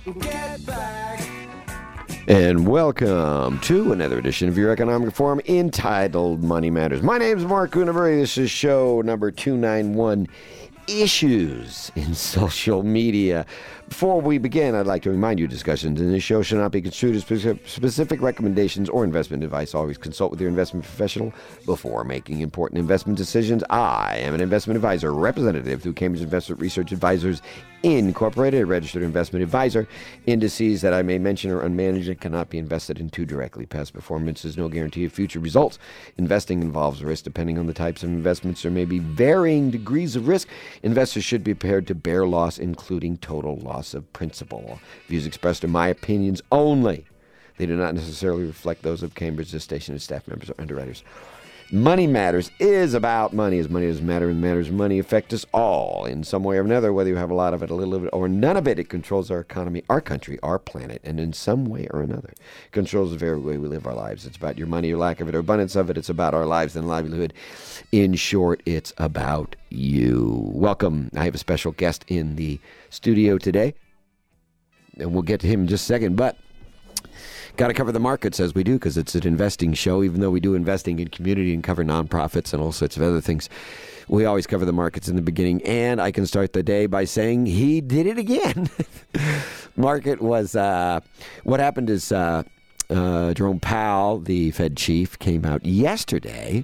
Get back. And welcome to another edition of your economic forum entitled Money Matters. My name is Mark Cunaberry. This is show number 291, Issues in Social Media. Before we begin, I'd like to remind you discussions in this show should not be construed as specific recommendations or investment advice. Always consult with your investment professional before making important investment decisions. I am an investment advisor representative through Cambridge Investment Research Advisors Incorporated, a registered investment advisor. Indices that I may mention are unmanaged and cannot be invested into directly. Past performance is no guarantee of future results. Investing involves risk. Depending on the types of investments, there may be varying degrees of risk. Investors should be prepared to bear loss, including total loss of principal. Views expressed are my opinions only. They do not necessarily reflect those of Cambridge, the station, and staff members or underwriters. Money Matters is about money. As money doesn't matter and matters, money affects us all in some way or another, whether you have a lot of it, a little of it, or none of it. It controls our economy, our country, our planet, and in some way or another, it controls the very way we live our lives. It's about your money, your lack of it, or abundance of it. It's about our lives and livelihood. In short, it's about you. Welcome. I have a special guest in the studio today, and we'll get to him in just a second, but got to cover the markets as we do, because it's an investing show. Even though we do investing in community and cover nonprofits and all sorts of other things, we always cover the markets in the beginning. And I can start the day by saying he did it again. Market was, what happened is Jerome Powell, the Fed chief, came out yesterday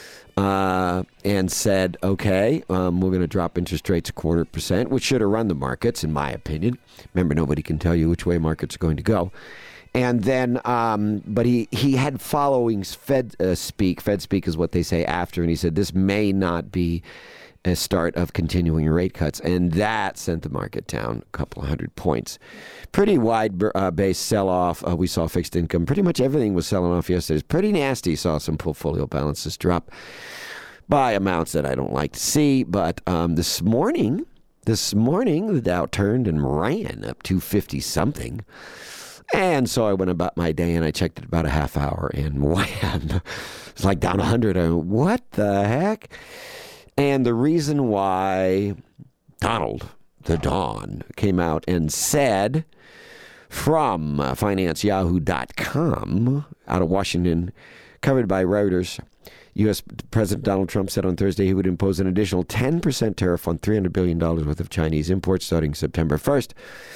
and said, okay, we're going to drop interest rates 0.25%, which should have run the markets, in my opinion. Remember, nobody can tell you which way markets are going to go. And then, but he had following Fed speak. Fed speak is what they say after, and he said this may not be a start of continuing rate cuts, and that sent the market down a couple of 100 points. Pretty wide base sell-off. We saw fixed income. Pretty much everything was selling off yesterday. It's pretty nasty. Saw some portfolio balances drop by amounts that I don't like to see. But this morning, the Dow turned and ran up 250-something. And so I went about my day and I checked it about a half hour, and wham, it's like down 100. I went, what the heck? And the reason why Donald, the Don, came out and said from FinanceYahoo.com out of Washington, covered by Reuters, U.S. President Donald Trump said on Thursday he would impose an additional 10% tariff on $300 billion worth of Chinese imports starting September 1st.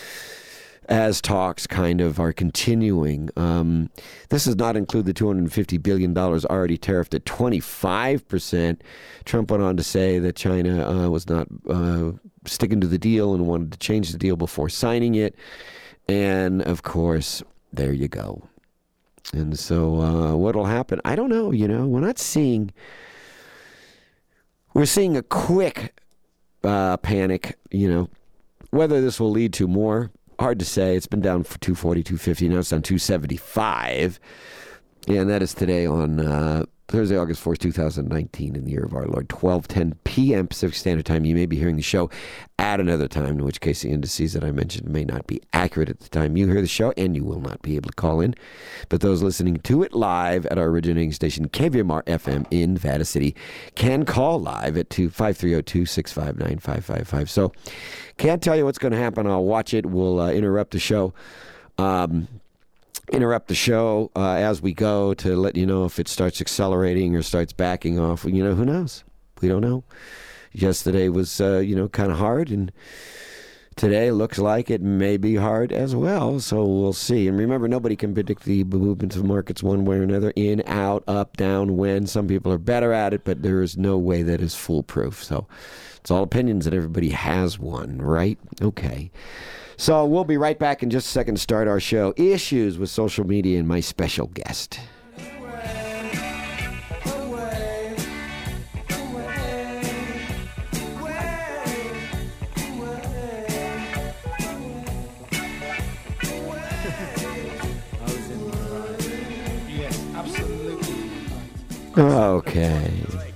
As talks kind of are continuing. This does not include the $250 billion already tariffed at 25%. Trump went on to say that China was not sticking to the deal and wanted to change the deal before signing it. And, of course, there you go. And so what'll happen? I don't know, We're seeing a quick panic, Whether this will lead to more, hard to say. It's been down for 240, 250. Now it's down 275. And that is today on Thursday, August 4th, 2019, in the year of our Lord, 12:10 p.m. Pacific Standard Time. You may be hearing the show at another time, in which case the indices that I mentioned may not be accurate at the time you hear the show, and you will not be able to call in. But those listening to it live at our originating station, KVMR FM in Nevada City, can call live at 530-265-9555. So can't tell you what's going to happen. I'll watch it. We'll interrupt the show. As we go to let you know if it starts accelerating or starts backing off. Who knows? We don't know. Yesterday was, kind of hard, and today looks like it may be hard as well, so we'll see. And remember, nobody can predict the movements of markets one way or another, in, out, up, down, when. Some people are better at it, but there is no way that is foolproof. So it's all opinions, and everybody has one, right? Okay. So we'll be right back in just a second to start our show, Issues with Social Media, and my special guest. Okay.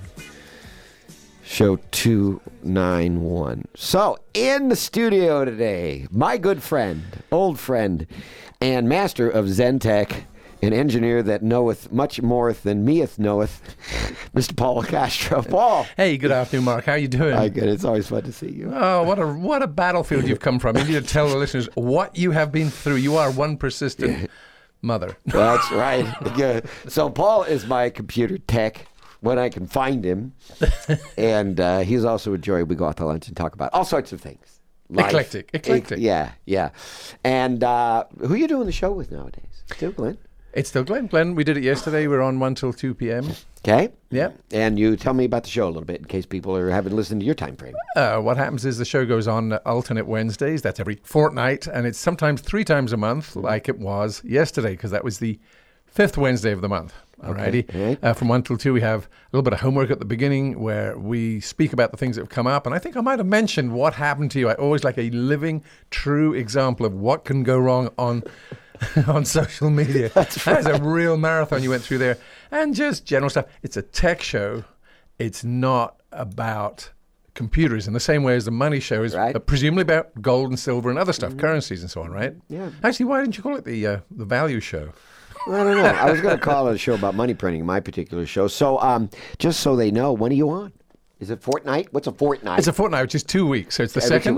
Show 291. So, in the studio today, my good friend, old friend, and master of Zen Tech an engineer that knoweth much more than meeth knoweth, Mr. Paul Castro. Paul. Hey, good afternoon, Mark. How you doing? Hi, good. It's always fun to see you. Oh, what a battlefield you've come from. You need to tell the listeners what you have been through. You are one persistent mother. That's right. Yeah. So Paul is my computer tech when I can find him. And he's also a joy. We go out to lunch and talk about all sorts of things. Life. Eclectic. Yeah. And who are you doing the show with nowadays? Still Glenn? It's still Glenn. Glenn, we did it yesterday. We're on 1 till 2 p.m. Okay. Yeah. And you tell me about the show a little bit in case people haven't listened to your time frame. What happens is the show goes on alternate Wednesdays. That's every fortnight. And it's sometimes 3 times a month, like it was yesterday, because that was the 5th Wednesday of the month. Alrighty. Okay. From 1 till 2, we have a little bit of homework at the beginning where we speak about the things that have come up. And I think I might have mentioned what happened to you. I always like a living, true example of what can go wrong on social media. That's right. That is a real marathon you went through there. And just general stuff. It's a tech show. It's not about computers in the same way as the money show is presumably about gold and silver and other stuff, currencies and so on, right? Yeah. Actually, why didn't you call it the value show? I don't know. I was going to call it a show about money printing, my particular show. So just so they know, when are you on? Is it fortnight? What's a fortnight? It's a fortnight, which is 2 weeks. So it's the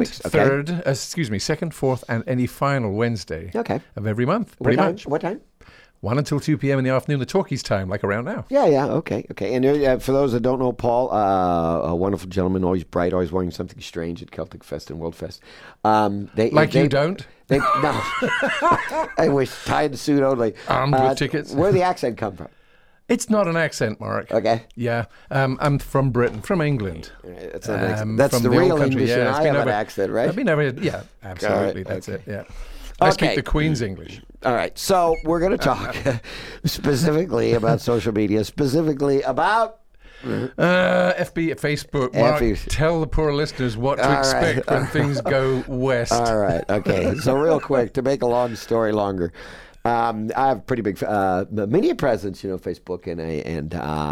second, fourth, and any final Wednesday of every month. Pretty much. What time? 1 until 2 p.m. in the afternoon, the talkies time, like around now. Yeah, okay. And for those that don't know Paul, a wonderful gentleman, always bright, always wearing something strange at Celtic Fest and World Fest. You don't? No. I wish, tied the suit only. Armed with tickets. Where'd the accent come from? It's not an accent, Mark. Okay. Yeah. I'm from Britain, from England. That's the real English, and I have an accent, right? I've been over, yeah, absolutely. That's it, yeah. I speak the Queen's English. All right. So we're going to talk specifically about social media, specifically about... FB, Facebook. Mark, tell the poor listeners what to expect when things go west. All right. Okay. So real quick, to make a long story longer, I have a pretty big media presence, Facebook, and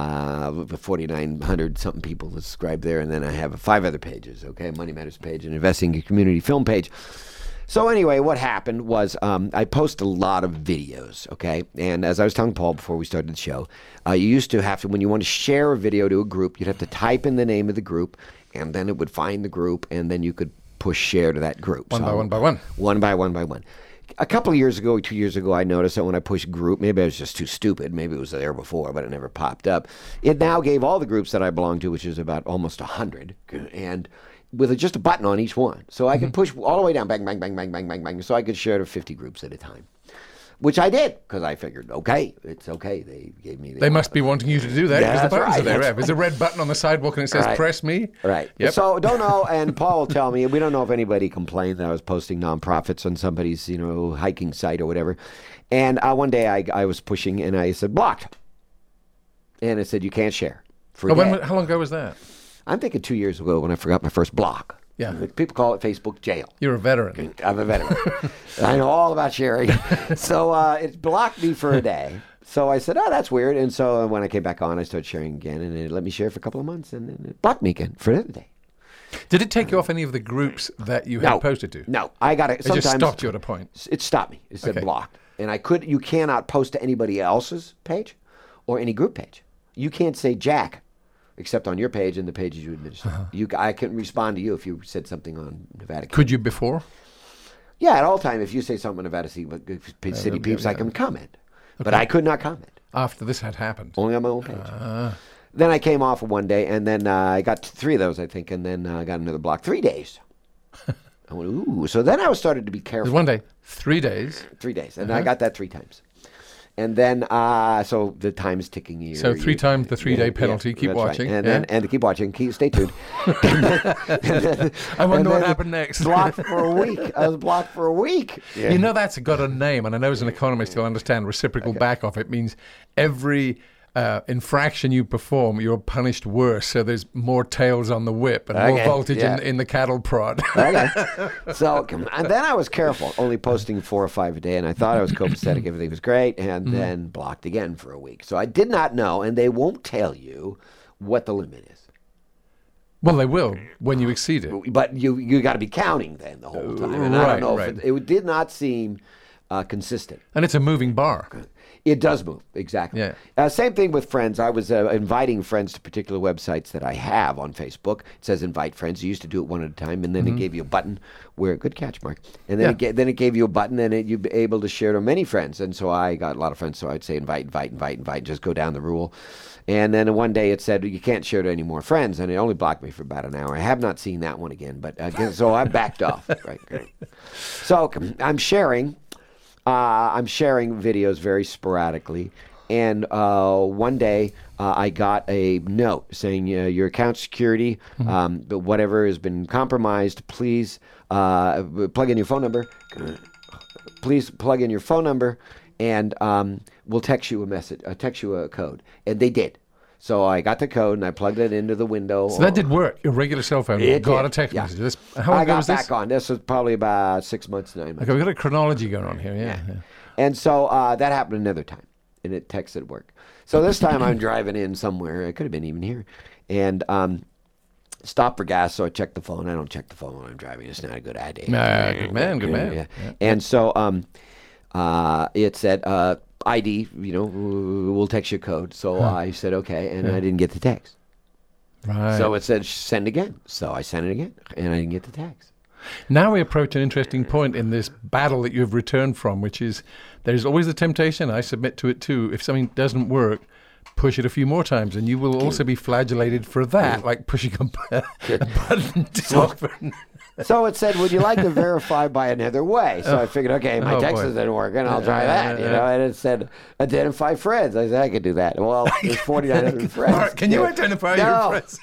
4,900 something people subscribe there, and then I have 5 other pages. Okay, Money Matters page, an investing community film page. So anyway, what happened was I post a lot of videos, okay? And as I was telling Paul before we started the show, you used to have to, when you want to share a video to a group, you'd have to type in the name of the group, and then it would find the group, and then you could push share to that group. One by one. One by one. A couple of years ago, 2 years ago, I noticed that when I pushed group, maybe I was just too stupid, maybe it was there before, but it never popped up. It now gave all the groups that I belong to, which is about almost 100, and with just a button on each one. So I could push all the way down, bang, bang, bang, bang, bang, bang, bang. So I could share to 50 groups at a time, which I did because I figured, it's okay. They gave me They must be wanting you to do that because the buttons are there. Right. There's a red button on the sidewalk and it says, press me. Right. Yep. So don't know, and Paul will tell me, we don't know if anybody complained that I was posting nonprofits on somebody's, hiking site or whatever. And one day I was pushing and I said, blocked. And it said, you can't share. How long ago was that? I'm thinking 2 years ago when I forgot my first block. Yeah. People call it Facebook jail. You're a veteran. I'm a veteran. I know all about sharing. So it blocked me for a day. So I said, that's weird. And so when I came back on, I started sharing again. And it let me share for a couple of months. And then it blocked me again for another day. Did it take you off any of the groups that you had posted to? No. I got it. It just stopped you at a point. It stopped me. It said blocked. And you cannot post to anybody else's page or any group page. You can't say Jack. Except on your page and the pages you administer. I couldn't respond to you if you said something on Nevada. Could you before? Yeah, at all time. If you say something on Nevada City Peeps, I can comment. Okay. But I could not comment. After this had happened? Only on my own page. Then I came off one day, and then I got 3 of those, I think, and then I got another block. 3 days. I went, ooh. So then I started to be careful. One day, 3 days. 3 days. And I got that 3 times. And then, so the time is ticking here. So 3 times the 3-day penalty. Yeah, keep watching. Right. And keep watching. Stay tuned. I wonder what happened next. Blocked for a week. I was blocked for a week. Yeah. That's got a name, and I know as an economist you'll understand reciprocal back off. It means every infraction you perform, you're punished worse. So there's more tails on the whip and more voltage in the cattle prod. Okay. So, and then I was careful, only posting 4 or 5 a day, and I thought I was copacetic, everything was great, and then blocked again for a week. So I did not know, and they won't tell you what the limit is. Well, they will when you exceed it. But you got to be counting then the whole time. And I don't know if it did not seem consistent. And it's a moving bar. It does move, exactly. Yeah. Same thing with friends. I was inviting friends to particular websites that I have on Facebook. It says invite friends. You used to do it one at a time, and then it gave you a button where, good catch, Mark. And then, then it gave you a button, and you'd be able to share to many friends. And so I got a lot of friends, so I'd say invite, just go down the rule. And then one day it said, you can't share to any more friends, and it only blocked me for about an hour. I have not seen that one again, but so I backed off. Right. So I'm sharing videos very sporadically, and one day I got a note saying your account security, but whatever has been compromised, please plug in your phone number. Please plug in your phone number, and we'll text you a message. Text you a code, and they did. So I got the code and I plugged it into the window. So that did work. Your regular cell phone got a text message. How long ago was this? I got back on. This was probably about 6 months, 9 months. Okay, we've got a chronology going on here. Yeah. And so that happened another time, and it texted work. So this time I'm driving in somewhere. It could have been even here, and stopped for gas. So I checked the phone. I don't check the phone when I'm driving. It's not a good idea. Good man. Yeah. And so it said. ID, we'll text you a code. So I said, okay, and I didn't get the text. Right. So it said, send again. So I sent it again, and I didn't get the text. Now we approach an interesting point in this battle that you've returned from, which is there's always the temptation, I submit to it too, if something doesn't work, push it a few more times, and you will also be flagellated for that, like pushing a button too often. So it said, would you like to verify by another way? So I figured, okay, my text isn't working. I'll try that. And it said, identify friends. I said, I could do that. Well, there's 4,900 friends. Mark, can you identify your friends?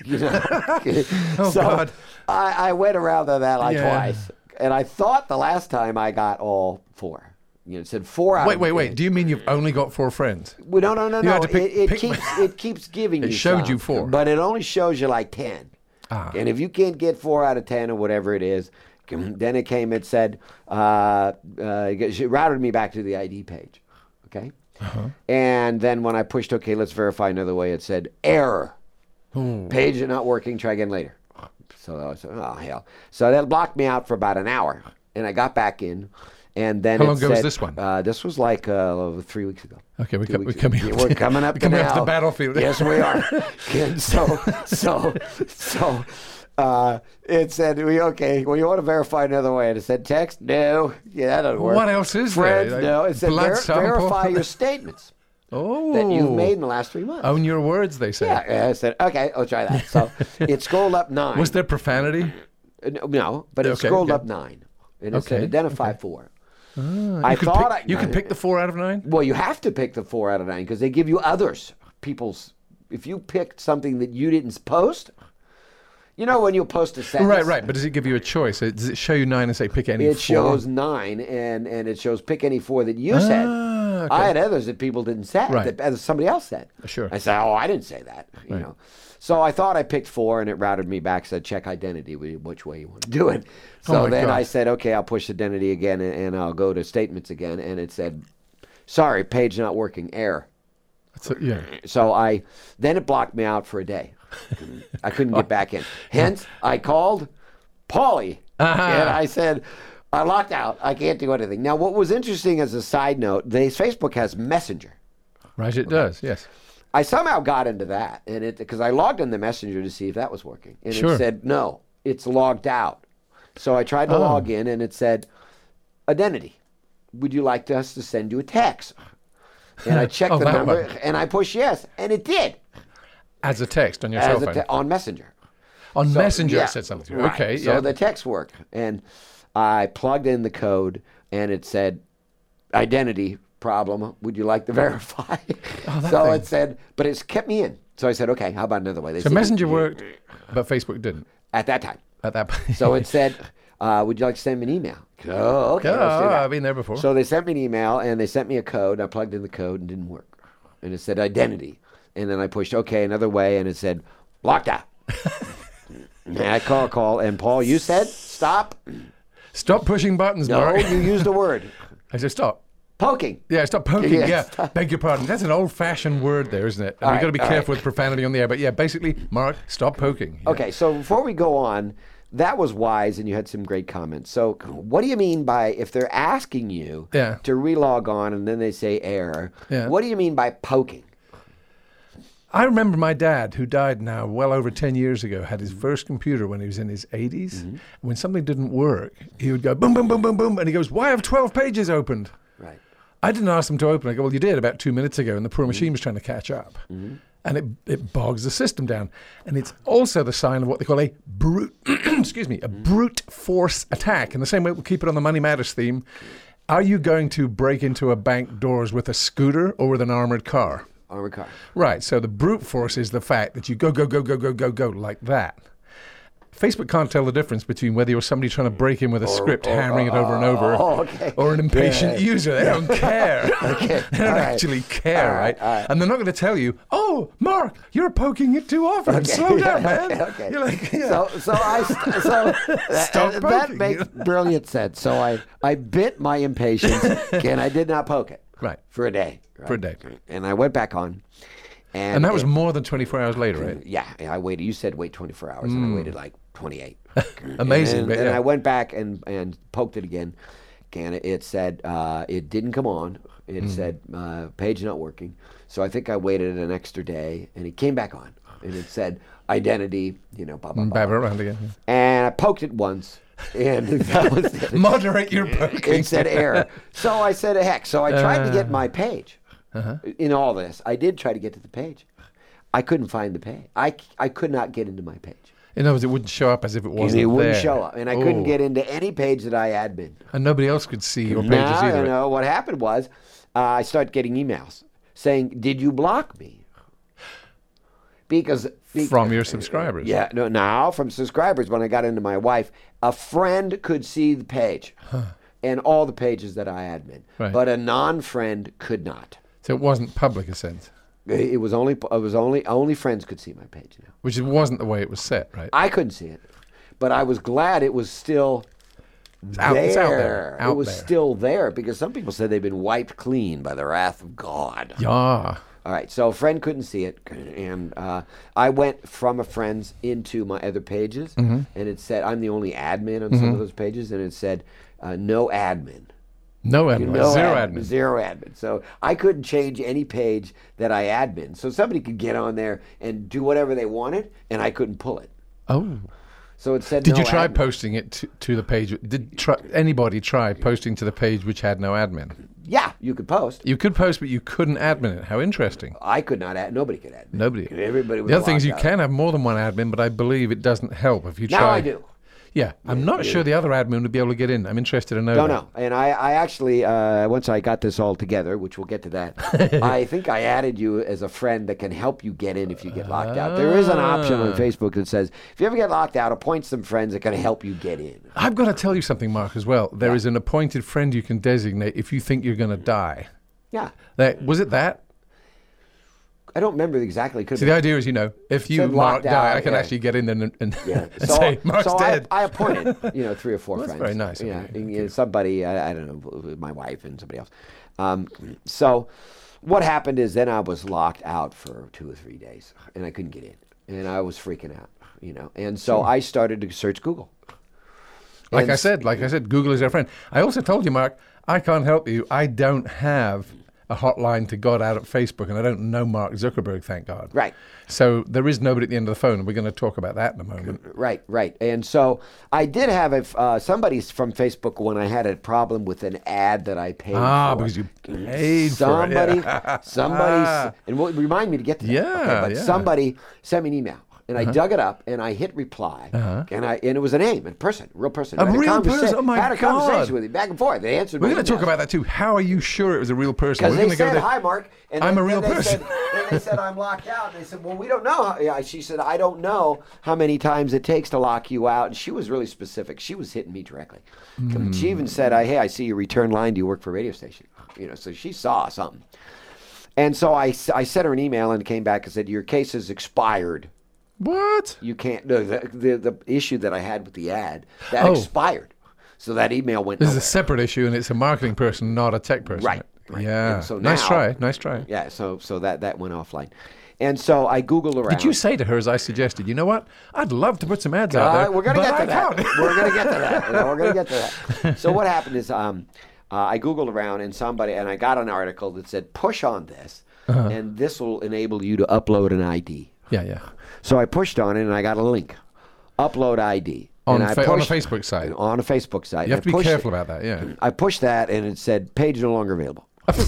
God. I went around that twice. And I thought the last time I got all 4. It said 4 out. Wait. Do you mean you've only got 4 friends? Well, no. It keeps giving you. It showed you 4, but it only shows you like 10. And if you can't get 4 out of 10 or whatever it is, then it came. It said it routed me back to the ID page. Okay. And then when I pushed OK, let's verify another way, it said error. Page is not working. Try again later. So I said, oh hell. So that blocked me out for about an hour, and I got back in. And then how long ago was this one? This was like 3 weeks ago. Okay, we're coming up to the battlefield. Yes, we are. And so it said, well, you want to verify another way? And it said text? No. Yeah, that doesn't work. What else is Friends? there? No. It said verify your statements. That you've made in the last 3 months. Own your words, they say. Yeah, I said, okay, I'll try that. So it scrolled up 9. Was there profanity? No, but it scrolled up 9. And it said identify 4. You could pick the 4 out of 9? Well, you have to pick the 4 out of 9 because they give you others. If you picked something that you didn't post, when you post a sentence. Right. But does it give you a choice? Does it show you 9 and say pick any 4? It shows 9 and it shows pick any 4 that you said. Okay. I had others that people didn't say, that somebody else said. Sure. I said, I didn't say that. You know. So I thought I picked 4, and it routed me back, said check identity, which way you want to do it. So then I said, okay, I'll push identity again, and I'll go to statements again, and it said, sorry, page not working, error. So then it blocked me out for a day. I couldn't get back in. Hence, I called Paulie, and I said, I locked out. I can't do anything. Now, what was interesting as a side note, Facebook has Messenger. Right, it does, yes. I somehow got into that, and because I logged in the Messenger to see if that was working, and it said no, it's logged out. So I tried to log in, and it said identity. Would you like us to send you a text? And I checked the number, and I pushed yes, and it did. As a text on your cell phone? On Messenger. On Messenger, it said something. Right. Okay, so the text worked, and I plugged in the code, and it said identity problem. Would you like to verify? It said, but it's kept me in. So I said, okay, how about another way? So Messenger worked, but Facebook didn't. At that time. At that point. So it said, would you like to send me an email? Oh, okay. Let's do that. I've been there before. So they sent me an email, and they sent me a code. I plugged in the code, and it didn't work. And it said identity. And then I pushed, okay, another way, and it said, locked out. And I call, and Paul, you said, stop. Stop pushing buttons, Mark. No, you used a word. I said, stop. Poking. Yeah, stop poking. Yeah. Beg your pardon. That's an old-fashioned word there, isn't it? And we've got to be careful with profanity on the air. But yeah, basically, Mark, stop poking. Okay, so before we go on, that was wise, and you had some great comments. So what do you mean by, if they're asking you to relog on and then they say error, what do you mean by poking? I remember my dad, who died now well over 10 years ago, had his first computer when he was in his 80s. Mm-hmm. When something didn't work, he would go boom, boom, boom, boom, boom, and he goes, why have 12 pages opened? Right. I didn't ask him to open. I go, well, you did about 2 minutes ago, and the poor machine was trying to catch up. Mm-hmm. And it bogs the system down. And it's also the sign of what they call a brute, a brute force attack. In the same way, we'll keep it on the Money Matters theme. Are you going to break into a bank doors with a scooter or with an armored car? Armored car. Right. So the brute force is the fact that you go like that. Facebook can't tell the difference between whether you're somebody trying to break in with a script, hammering it over and over, or an impatient user. They don't care. They don't actually care, right? And they're not going to tell you, oh, Mark, you're poking it too often. Slow down, man. You're like, that makes brilliant sense. So I bit my impatience, and I did not poke it. Right. For a day. Right? For a day. And I went back on. And that was more than 24 hours later, right? Yeah. I waited. You said wait 24 hours, and I waited like 28. Amazing. And I went back and poked it again. And it said it didn't come on. It said page not working. So I think I waited an extra day, and it came back on. And it said identity, blah, blah, blah. Around again. And I poked it once. And that was it. Moderate your poking. It said error. So I said, heck. So I tried to get my page in all this. I did try to get to the page. I couldn't find the page. I could not get into my page. In other words, it wouldn't show up as if it wasn't there. It wouldn't show up. And I couldn't get into any page that I admin. And nobody else could see your pages either. No, what happened was I started getting emails saying, did you block me? Because from your subscribers. Yeah, now from subscribers. When I got into my wife, a friend could see the page and all the pages that I admin, but a non-friend could not. So it wasn't public, in a sense. It was only friends could see my page now. Which it wasn't the way it was set, right? I couldn't see it, but I was glad it was still there. It's out there. It was still there because some people said they've been wiped clean by the wrath of God. Yeah. All right, so a friend couldn't see it, and I went from a friend's into my other pages, and it said, I'm the only admin on some of those pages, and it said, no admin. No admin, zero admin. Zero admin. So I couldn't change any page that I admin. So somebody could get on there and do whatever they wanted, and I couldn't pull it. Oh. So it said Did no you try admin. posting it to the page? Did anybody try posting to the page which had no admin? Yeah, you could post. You could post, but you couldn't admin it. How interesting. I could not add. Nobody could admin. Nobody. Everybody was The other thing is you locked out. can have more than one admin, but I believe it doesn't help if you try. Now I do. Yeah, I'm not sure the other admin would be able to get in. I'm interested to know. Don't know. And I actually, once I got this all together, which we'll get to that, I think I added you as a friend that can help you get in if you get locked out. There is an option on Facebook that says, if you ever get locked out, appoint some friends that can help you get in. I've got to tell you something, Mark, as well. There is an appointed friend you can designate if you think you're going to die. Yeah. Was it that? I don't remember exactly. See, the idea is, if you, Mark, die, I can actually get in there and say, Mark's dead. I appointed, 3 or 4 friends. That's very nice. Yeah, somebody, I don't know, my wife and somebody else. So what happened is then I was locked out for 2 or 3 days, and I couldn't get in. And I was freaking out, And so I started to search Google. Like I said, Google is our friend. I also told you, Mark, I can't help you. I don't have a hotline to God out at Facebook, and I don't know Mark Zuckerberg, thank God. Right. So there is nobody at the end of the phone, and we're going to talk about that in a moment. Right. And so I did have somebody from Facebook when I had a problem with an ad that I paid for. Because you paid for it. Somebody, and remind me to get to that. Somebody sent me an email. And I dug it up, and I hit reply, and it was a name, a person, real person. A real person? Oh, my God. Had a conversation with him, back and forth. They answered. We're going to talk about that, too. How are you sure it was a real person? Because they said, hi, Mark. And I'm a real person. They said, I'm locked out. And they said, well, we don't know. She said, I don't know how many times it takes to lock you out. And she was really specific. She was hitting me directly. She even said, hey, I see your return line. Do you work for a radio station? So she saw something. And so I sent her an email and came back and said, your case is expired. What? You can't. No, the issue that I had with the ad that expired, so that email went. This is a separate issue, and it's a marketing person, not a tech person. Right. Yeah. And so nice now, try. Yeah. So that went offline, And so I Googled around. Did you say to her, as I suggested, you know what? I'd love to put some ads out there. We're going to but get to I that. can't." We're going to get to that. We're going to get to that. So what happened is I Googled around and I got an article that said, push on this, and this will enable you to upload an ID. Yeah. So I pushed on it, and I got a link. Upload ID. On And a Facebook site. On a Facebook site. You have to be careful about that, yeah. I pushed that, and it said, page no longer available.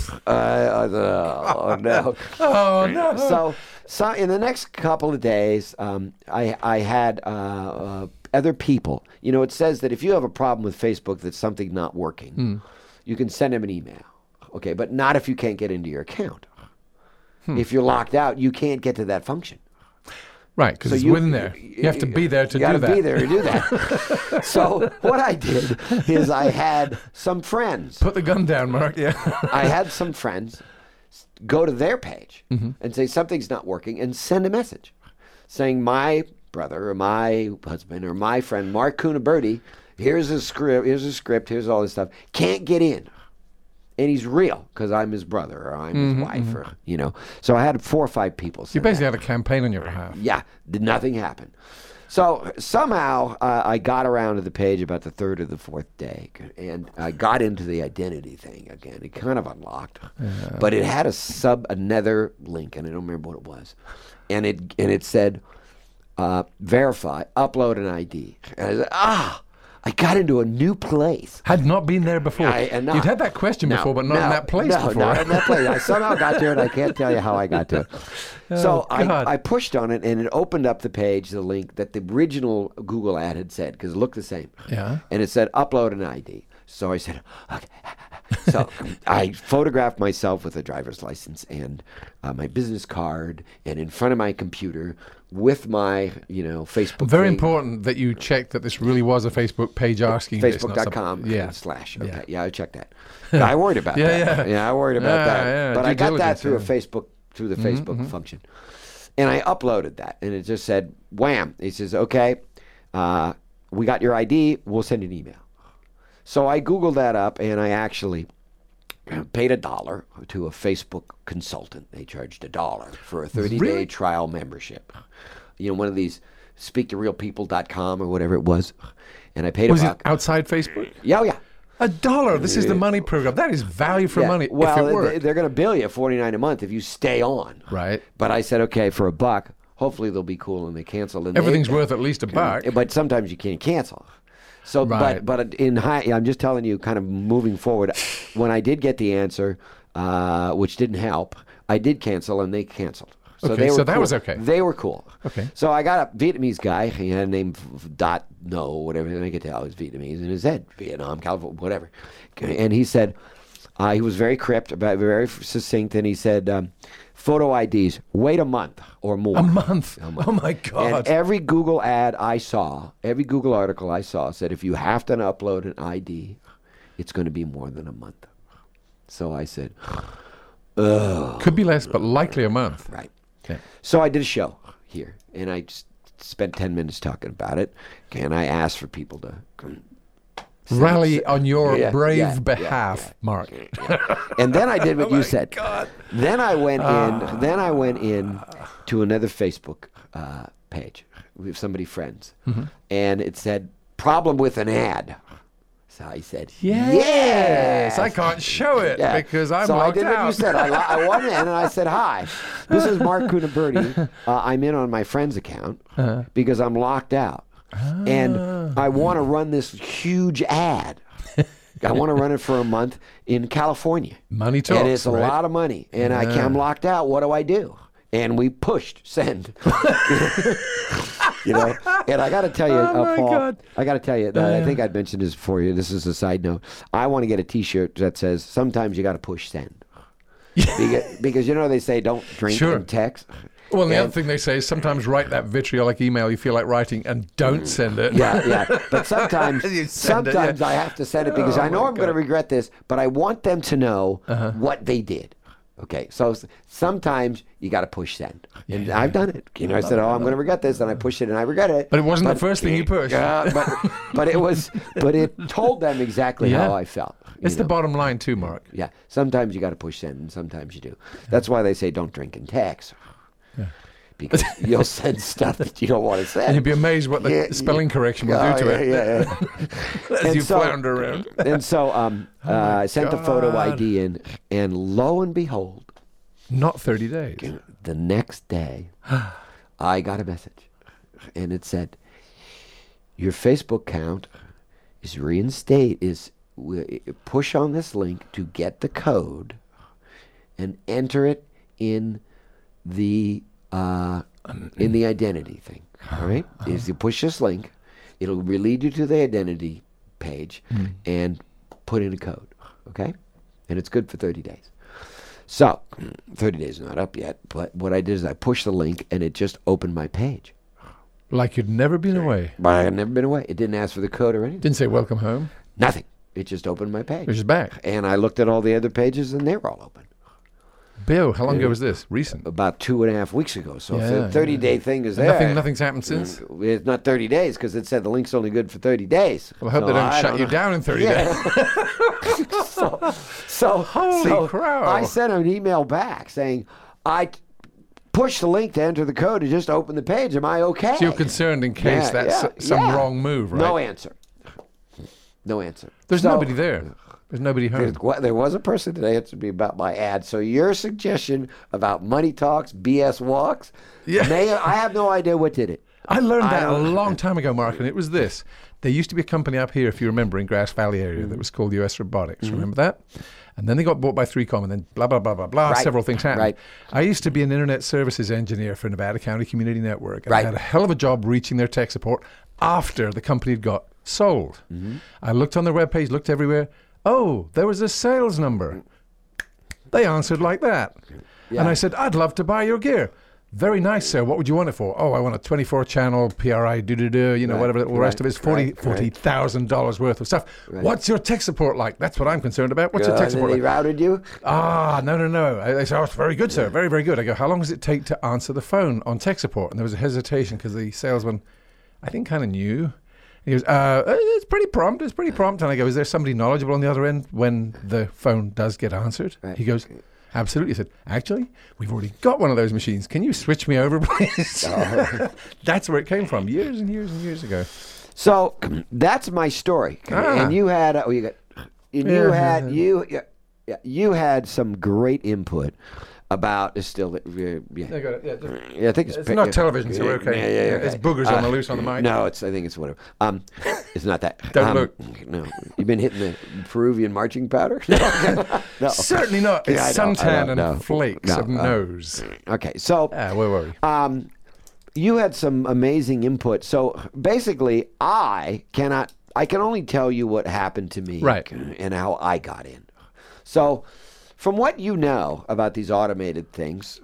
Oh, no. Oh, no. So in the next couple of days, I had other people. You know, it says that if you have a problem with Facebook that's something not working, you can send them an email. Okay, but not if you can't get into your account. If you're locked out, you can't get to that function. Right, because it's within there. You have to be there to do that. You got to be there to do that. So what I did is I had some friends. Put the gun down, Mark. Yeah. I had some friends go to their page and say something's not working and send a message saying my brother or my husband or my friend Mark Cunaberti, here's a script, here's all this stuff, can't get in. And he's real because I'm his brother or I'm his wife or, you know. So I had 4 or 5 people say You basically had a campaign on your behalf. Yeah, nothing happened. So somehow I got around to the page about the 3rd or the 4th day, and I got into the identity thing again. It kind of unlocked, but it had another link, and I don't remember what it was, and it said verify, upload an ID, and I said I got into a new place. Had not been there before. You'd had that question before, but not in that place before. No, not in that place. I somehow got to it. I can't tell you how I got to it. So I pushed on it, and it opened up the page, the link that the original Google ad had said, because it looked the same. Yeah. And it said, upload an ID. So I said, okay. So I photographed myself with a driver's license and my business card, and in front of my computer with my, Facebook. Very thing. important that you check that this really was a Facebook page asking Facebook.com this. /. Yeah, I checked that. I worried about that. Yeah, I worried about that. Yeah, but I got that through the Facebook function. And I uploaded that, and it just said, wham. It says, okay, we got your ID. We'll send you an email. So I Googled that up, and I actually paid $1 to a Facebook consultant. They charged $1 for a 30-day trial membership. One of these speaktorealpeople.com or whatever it was. And I paid $1. Was it outside Facebook? Yeah. $1. This is the money program. That is value for money. Well, if it worked. They're going to bill you $49 a month if you stay on. Right. But I said, okay, for $1, hopefully they'll be cool and they cancel. And everything's worth at least $1. But sometimes you can't cancel. So, right. but in I'm just telling you, kind of moving forward. When I did get the answer, which didn't help, I did cancel, and they canceled. So okay, they were so that cool. was okay. They were cool. Okay. So I got a Vietnamese guy. He had a name Dot No, whatever. And I could tell it was Vietnamese, and his head Vietnam, California, whatever. And he said he was very crypt, very succinct, and he said. Photo IDs, wait a month or more. A month? Oh, my God. And every Google ad I saw, every Google article I saw said if you have to upload an ID, it's going to be more than a month. So I said, ugh. Could be less, but likely a month. Right. Okay. So I did a show here, and I just spent 10 minutes talking about it, and I asked for people to... rally on your brave behalf, Mark. And then I did what you said. God. Then I went in. Then I went in to another Facebook page with somebody friends, and it said problem with an ad. So I said, yes. I can't show it because I'm so locked I did out. what you said. I went in and I said, hi, this is Mark Cunaberti. I'm in on my friend's account because I'm locked out. And I want to run this huge ad. I want to run it for a month in California. Money talks, and it's a right? lot of money. And I'm locked out. What do I do? And we pushed send. And I got to tell you, Paul, God. I got to tell you, I think I'd mentioned this before you. This is a side note. I want to get a T-shirt that says, sometimes you got to push send. because they say don't drink and text. Well, the other thing they say is sometimes write that vitriolic email you feel like writing and don't send it. Yeah. But sometimes I have to send it because I know I'm going to regret this, but I want them to know what they did. Okay, so sometimes you got to push send. And I've done it. I said, I'm going to regret this, and I pushed it, and I regret it. But it wasn't the first thing you pushed. But it told them exactly how I felt. It's the bottom line too, Mark. Yeah, sometimes you got to push send, and sometimes you do. That's why they say don't drink and text. Because you'll send stuff that you don't want to send. And you'd be amazed what the spelling correction will do to it. Yeah. As you flounder around. And so I sent the photo ID in, and lo and behold, not 30 days. The next day, I got a message, and it said, your Facebook account is push on this link to get the code and enter it in the identity thing. All right? If you push this link, it'll lead you to the identity page and put in a code. Okay? And it's good for 30 days. So, 30 days is not up yet, but what I did is I pushed the link and it just opened my page. Like you'd never been away. But I had never been away. It didn't ask for the code or anything. Didn't say welcome home. Nothing. It just opened my page. Which is back. And I looked at all the other pages and they were all open. Bill, how long ago was this? Recent? About 2.5 weeks ago. So if the 30-day thing is there. Nothing's happened since? It's not 30 days because it said the link's only good for 30 days. Well, I hope they don't shut you down in 30 days. Holy crap. I sent an email back saying, I pushed the link to enter the code to just open the page. Am I okay? So you're concerned in case that's some wrong move, right? No answer. No answer. There's nobody there. There's nobody home. There was a person that answered me about my ad. So your suggestion about money talks, BS walks, I have no idea what did it. I learned that a long time ago, Mark, and it was this. There used to be a company up here, if you remember, in Grass Valley area that was called US Robotics. Remember that? And then they got bought by 3Com, and then blah, blah, blah, blah, blah. Several things happened. Right. I used to be an internet services engineer for Nevada County Community Network. And I had a hell of a job reaching their tech support after the company had got sold. I looked on their webpage, looked everywhere. Oh, there was a sales number. They answered like that. And I said, I'd love to buy your gear. Very nice, sir. What would you want it for? Oh, I want a 24-channel PRI, whatever the rest of it is, $40,000 worth of stuff. What's your tech support like? That's what I'm concerned about. What's your tech support like? They routed you? No. They said, oh, it's very good, sir. Very, very good. I go, how long does it take to answer the phone on tech support? And there was a hesitation because the salesman, I think, kind of knew. He goes, it's pretty prompt. And I go, is there somebody knowledgeable on the other end when the phone does get answered? He goes, absolutely. I said, actually, we've already got one of those machines. Can you switch me over, please? That's where it came from, years and years and years ago. So that's my story. And you had, you had some great input about I think it's not television, so we're okay. It's boogers on the loose on the mic. No, I think it's whatever. It's not that. Don't look. No, you've been hitting the Peruvian marching powder. No. Certainly not. It's suntan and flakes of nose. Okay, so where were we? You had some amazing input. So basically, I can only tell you what happened to me, right, and how I got in. So, from what you know about these automated things,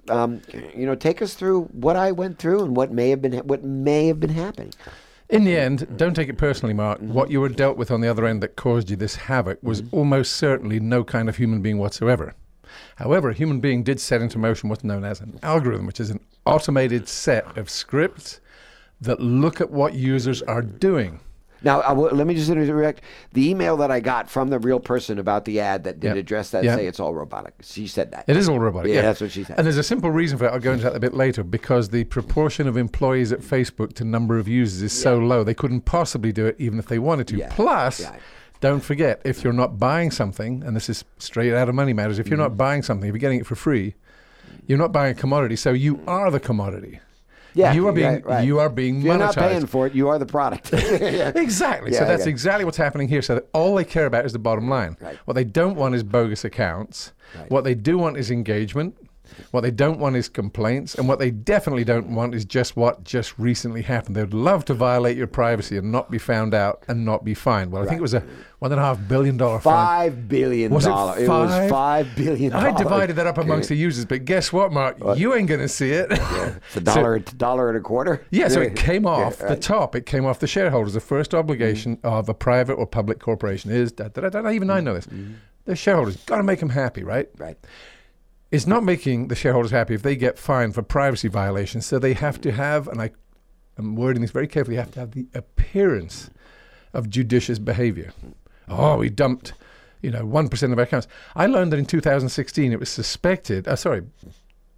take us through what I went through and what may have been happening. In the end, don't take it personally, Mark. What you were dealt with on the other end that caused you this havoc was almost certainly no kind of human being whatsoever. However, a human being did set into motion what's known as an algorithm, which is an automated set of scripts that look at what users are doing. Now, let me just interject. The email that I got from the real person about the ad that did address that say it's all robotic. She said that. It is all robotic. Yeah, that's what she said. And there's a simple reason for it. I'll go into that a bit later, because the proportion of employees at Facebook to number of users is so low, they couldn't possibly do it even if they wanted to. Plus, don't forget, if you're not buying something, and this is straight out of Money Matters, if you're not buying something, if you're getting it for free, you're not buying a commodity, so you are the commodity. Yeah, you are being monetized. You're not paying for it. You are the product. Exactly. So that's exactly what's happening here. So that all they care about is the bottom line. Right. What they don't want is bogus accounts. Right. What they do want is engagement. What they don't want is complaints. And what they definitely don't want is just what just recently happened. They'd love to violate your privacy and not be found out and not be fined. Well, I think it was a $1.5 billion fine. $5 billion. Was it $5? It was $5 billion. I divided that up amongst the users, but guess what, Mark? You ain't going to see it. It's a dollar and a quarter. Yeah, so it came off the top. It came off the shareholders. The first obligation of a private or public corporation is, even I know this, the shareholders, got to make them happy, right? Right. It's not making the shareholders happy if they get fined for privacy violations. So they have to have, and I'm wording this very carefully, have to have the appearance of judicious behavior. Oh, we dumped, 1% of our accounts. I learned that in 2016 it was suspected,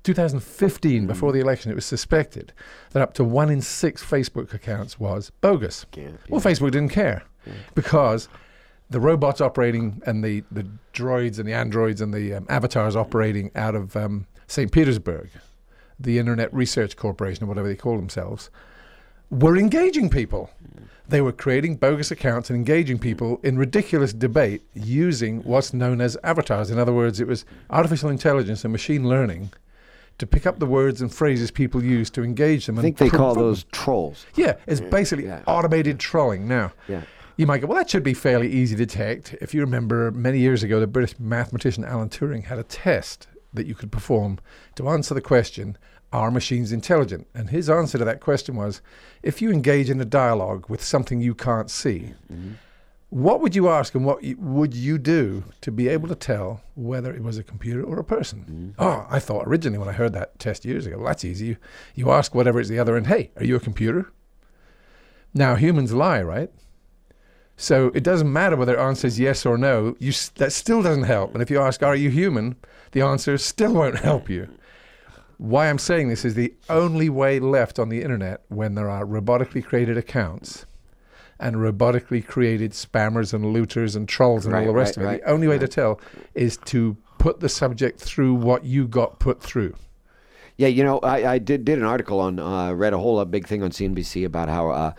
2015, before the election, it was suspected that up to 1 in 6 Facebook accounts was bogus. Well, Facebook didn't care because the robots operating and the droids and the androids and the avatars operating out of St. Petersburg, the Internet Research Corporation or whatever they call themselves, were engaging people. They were creating bogus accounts and engaging people in ridiculous debate using what's known as avatars. In other words, it was artificial intelligence and machine learning to pick up the words and phrases people use to engage them. I think they call those trolls. Yeah, it's basically automated trolling. Now, you might go, well, that should be fairly easy to detect. If you remember, many years ago, the British mathematician Alan Turing had a test that you could perform to answer the question, are machines intelligent? And his answer to that question was, if you engage in a dialogue with something you can't see, what would you ask and what would you do to be able to tell whether it was a computer or a person? Oh, I thought originally when I heard that test years ago, well, that's easy. You ask whatever is the other end, hey, are you a computer? Now, humans lie, right? So it doesn't matter whether it answers yes or no. That still doesn't help. And if you ask, are you human? The answer still won't help you. Why I'm saying this is the only way left on the internet when there are robotically created accounts and robotically created spammers and looters and trolls and all the rest of it. The only way to tell is to put the subject through what you got put through. Yeah, you know, I did an article on, read a whole big thing on CNBC about how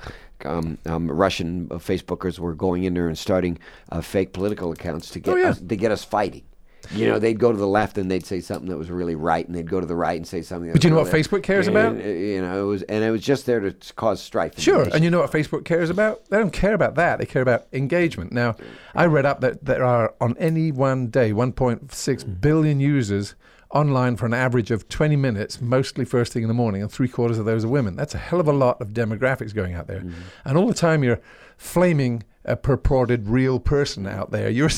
Russian Facebookers were going in there and starting fake political accounts to get us fighting. You know, they'd go to the left and they'd say something that was really right, and they'd go to the right and say something that But you know what Facebook cares about? You know, it was just there to cause strife. Sure, and you know what Facebook cares about? They don't care about that. They care about engagement. Now, I read up that there are, on any one day, 1.6 billion users online for an average of 20 minutes, mostly first thing in the morning, and 3/4 of those are women. That's a hell of a lot of demographics going out there. And all the time you're flaming a purported real person out there. You're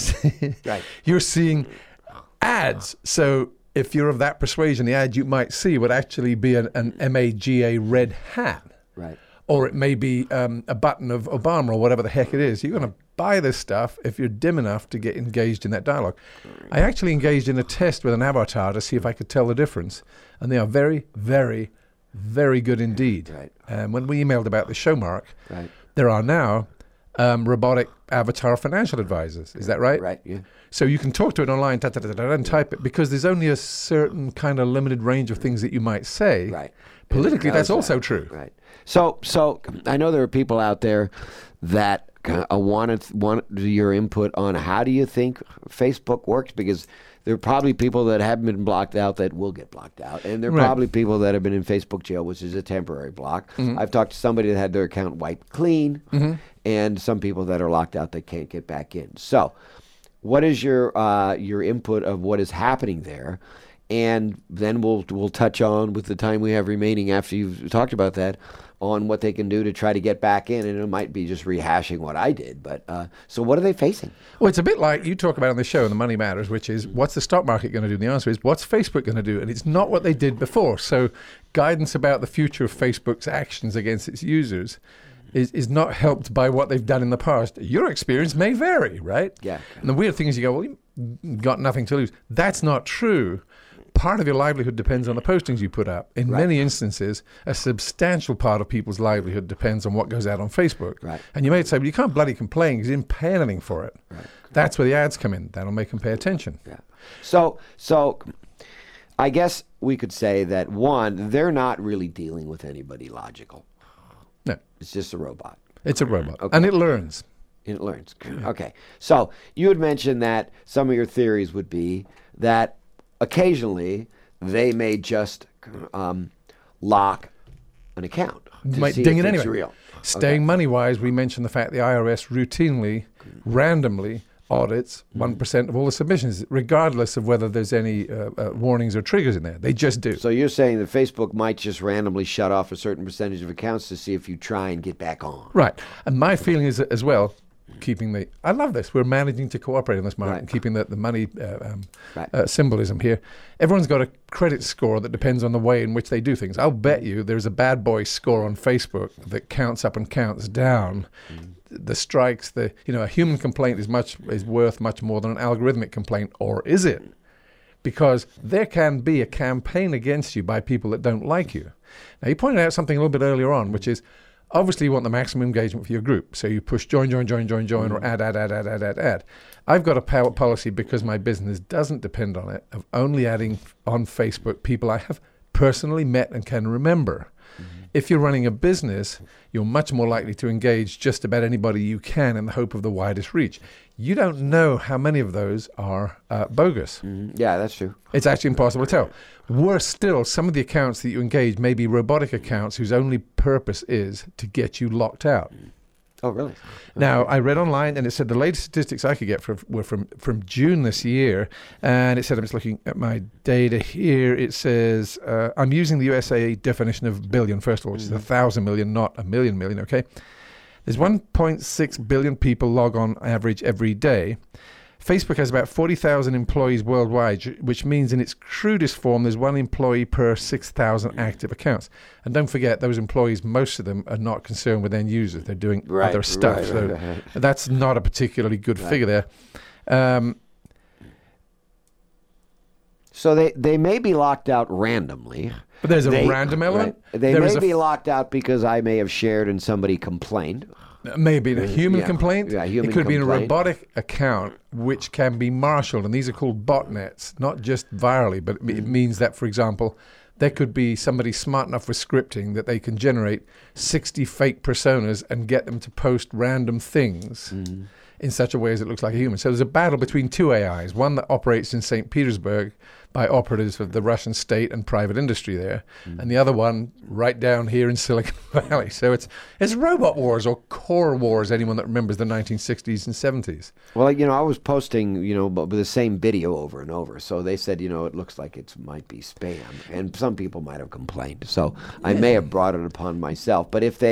seeing ads. So if you're of that persuasion, the ad you might see would actually be an MAGA red hat. Right. Or it may be a button of Obama or whatever the heck it is. You're going to buy this stuff if you're dim enough to get engaged in that dialogue. I actually engaged in a test with an avatar to see if I could tell the difference. And they are very, very, very good indeed. Right. When we emailed about the show, Mark, there are now robotic avatar financial advisors. Is that right? Right, yeah. So you can talk to it online and type it, because there's only a certain kind of limited range of things that you might say. Right. Politically, that's also true. Right. So I know there are people out there that want your input on how do you think Facebook works, because there are probably people that haven't been blocked out that will get blocked out, and there are probably people that have been in Facebook jail, which is a temporary block. I've talked to somebody that had their account wiped clean, and some people that are locked out that can't get back in. So what is your input of what is happening there? And then we'll touch on, with the time we have remaining after you've talked about that, on what they can do to try to get back in. And it might be just rehashing what I did. But so what are they facing? Well, it's a bit like you talk about on the show, The Money Matters, which is, what's the stock market going to do? And the answer is, what's Facebook going to do? And it's not what they did before. So guidance about the future of Facebook's actions against its users is not helped by what they've done in the past. Your experience may vary, right? Yeah. And the weird thing is you go, well, you've got nothing to lose. That's not true. Part of your livelihood depends on the postings you put up. In many instances, a substantial part of people's livelihood depends on what goes out on Facebook. Right. And you may say, well, you can't bloody complain because you didn't pay anything for it. Right. That's where the ads come in. That'll make them pay attention. Yeah. So I guess we could say that, one, they're not really dealing with anybody logical. No. It's just a robot. It's a robot. Okay. And it learns. It learns. Okay. So you had mentioned that some of your theories would be that occasionally they may just lock an account. Might ding it anyway. Real. Staying money-wise, we mentioned the fact the IRS routinely, randomly audits 1% of all the submissions, regardless of whether there's any warnings or triggers in there. They just do. So you're saying that Facebook might just randomly shut off a certain percentage of accounts to see if you try and get back on. Right. And my feeling is as well, I love this. We're managing to cooperate on this, Mark, and keeping the money symbolism here. Everyone's got a credit score that depends on the way in which they do things. I'll bet you there's a bad boy score on Facebook that counts up and counts down. The strikes, a human complaint is worth much more than an algorithmic complaint, or is it? because there can be a campaign against you by people that don't like you. Now, you pointed out something a little bit earlier on, which is obviously you want the maximum engagement for your group. So you push join, or add. I've got a policy, because my business doesn't depend on it, of only adding on Facebook people I have personally met and can remember. If you're running a business, you're much more likely to engage just about anybody you can in the hope of the widest reach. You don't know how many of those are bogus. Yeah, that's true. It's actually impossible to tell. Worse still, some of the accounts that you engage may be robotic accounts whose only purpose is to get you locked out. Oh, really? Now, I read online, and it said the latest statistics I could get were from June this year, and it said, I'm just looking at my data here, it says, I'm using the USA definition of billion, first of all, which is 1,000 million, not a million, okay? There's 1.6 billion people log on average every day. Facebook has about 40,000 employees worldwide, which means in its crudest form, there's one employee per 6,000 active accounts. And don't forget, those employees, most of them are not concerned with end users. They're doing other stuff. So that's not a particularly good figure there. So they may be locked out randomly. But there's a random element. Right. They may be locked out because I may have shared and somebody complained. Maybe a human complaint. Yeah, human it could be in a complaint. robotic account which can be marshaled, and these are called botnets, not just virally, but it means that, for example, there could be somebody smart enough with scripting that they can generate 60 fake personas and get them to post random things in such a way as it looks like a human. So there's a battle between two AIs, one that operates in St. Petersburg by operatives of the Russian state and private industry there, and the other one right down here in Silicon Valley. So it's robot wars, or core wars, anyone that remembers the 1960s and 70s. Well, I was posting, with the same video over and over. So they said, it looks like it might be spam. And some people might have complained. So I may have brought it upon myself. But if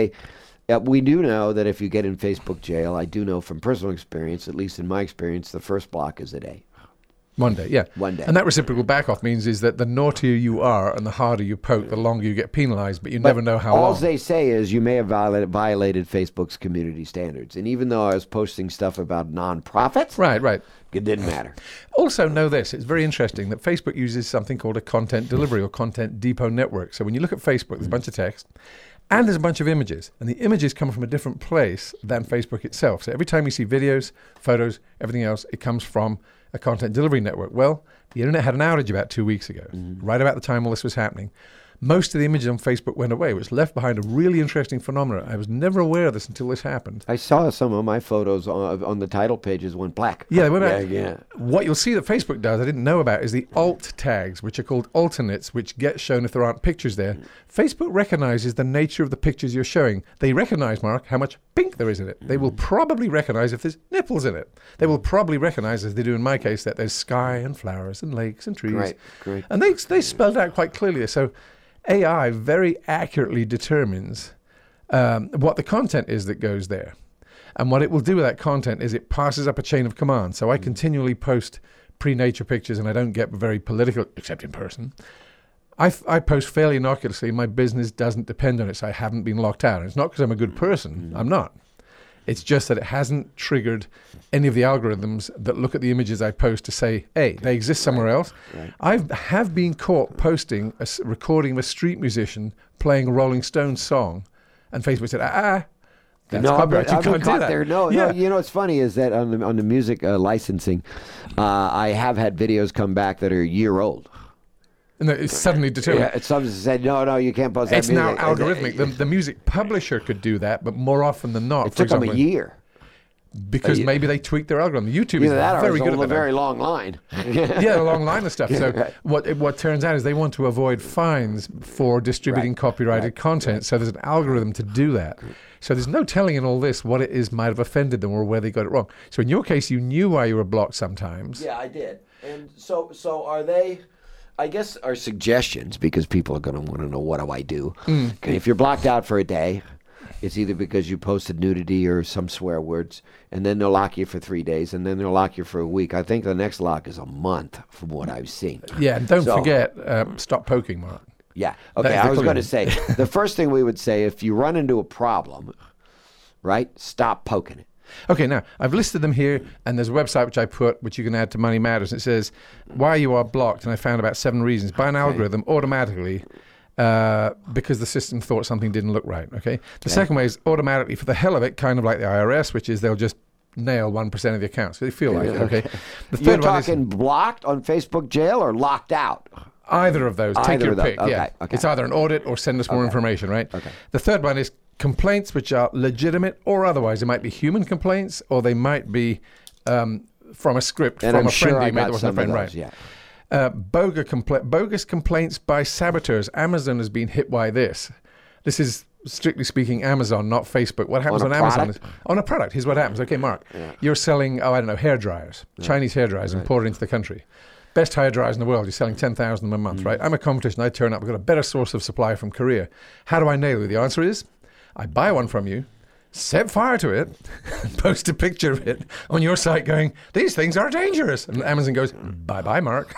we do know that if you get in Facebook jail, I do know from personal experience, at least in my experience, the first block is a day. One day, yeah. One day. And that reciprocal back-off means is that the naughtier you are and the harder you poke, the longer you get penalized, but you never know how long. All they say is you may have violated Facebook's community standards. And even though I was posting stuff about nonprofits, Right. It didn't matter. Also know this, it's very interesting that Facebook uses something called a content delivery or content depot network. So when you look at Facebook, there's a bunch of text, and there's a bunch of images. And the images come from a different place than Facebook itself. So every time you see videos, photos, everything else, it comes from a content delivery network. Well, the internet had an outage about 2 weeks ago, right about the time all this was happening. Most of the images on Facebook went away, which left behind a really interesting phenomenon. I was never aware of this until this happened. I saw some of my photos on the title pages went black. Yeah, they went back. Yeah. What you'll see that Facebook does, I didn't know about, is the alt tags, which are called alternates, which get shown if there aren't pictures there. Facebook recognizes the nature of the pictures you're showing. They recognize, Mark, how much pink there is in it. They will probably recognize if there's nipples in it. They will probably recognize, as they do in my case, that there's sky and flowers and lakes and trees. Great. And they spelled out quite clearly. So AI very accurately determines what the content is that goes there. And what it will do with that content is it passes up a chain of command. So I continually post pre-nature pictures, and I don't get very political, except in person. I post fairly innocuously. My business doesn't depend on it, so I haven't been locked out. And it's not because I'm a good person. I'm not. It's just that it hasn't triggered any of the algorithms that look at the images I post to say, hey, they exist somewhere else. Right. I have been caught posting a recording of a street musician playing a Rolling Stones song, and Facebook said, that's copyright. You can't do that. There. No, what's funny is that on the music licensing, I have had videos come back that are a year old. And it's suddenly determined. Yeah, some said, no, you can't post that It's music. now algorithmic. The music publisher could do that, but more often than not, It took them a year. Because maybe they tweaked their algorithm. YouTube is very good at that. A very long line. Yeah, a long line of stuff. So what turns out is they want to avoid fines for distributing copyrighted content. So there's an algorithm to do that. So there's no telling in all this what it is might have offended them or where they got it wrong. So in your case, you knew why you were blocked sometimes. Yeah, I did. And so are they... I guess our suggestions, because people are going to want to know, what do I do? Okay, if you're blocked out for a day, it's either because you posted nudity or some swear words, and then they'll lock you for 3 days, and then they'll lock you for a week. I think the next lock is a month, from what I've seen. Yeah, and don't forget, stop poking, Mark. Yeah, okay, I was going to say, the first thing we would say, if you run into a problem, right, stop poking it. Okay, now I've listed them here, and there's a website which I put, which you can add to Money Matters. And it says why you are blocked, and I found about 7 reasons by an algorithm automatically because the system thought something didn't look right. Okay. The second way is automatically for the hell of it, kind of like the IRS, which is they'll just nail 1% of the accounts. So they feel like it. Okay. The third You're one is talking blocked on Facebook jail or locked out? either of those. Take Either your of those. pick. Okay, Yeah. okay. It's either an audit or send us more information. Right. Okay. The third one is complaints which are legitimate or otherwise. They might be human complaints, or they might be from a script And from I'm a friend sure I you made got that wasn't a some of friend. those, Right. yeah. Bogus complaints by saboteurs. Amazon has been hit by this. This is strictly speaking Amazon, not Facebook. What happens On on a Amazon product? is on a product. Here's what happens. Okay, Mark, you're selling, I don't know, hair dryers, Chinese hair dryers, imported into the country. Best hair dryers in the world. You're selling 10,000 of them a month, right? I'm a competition. I turn up. I've got a better source of supply from Korea. How do I nail you? The answer is I buy one from you, set fire to it, post a picture of it on your site going, these things are dangerous. And Amazon goes, bye-bye, Mark.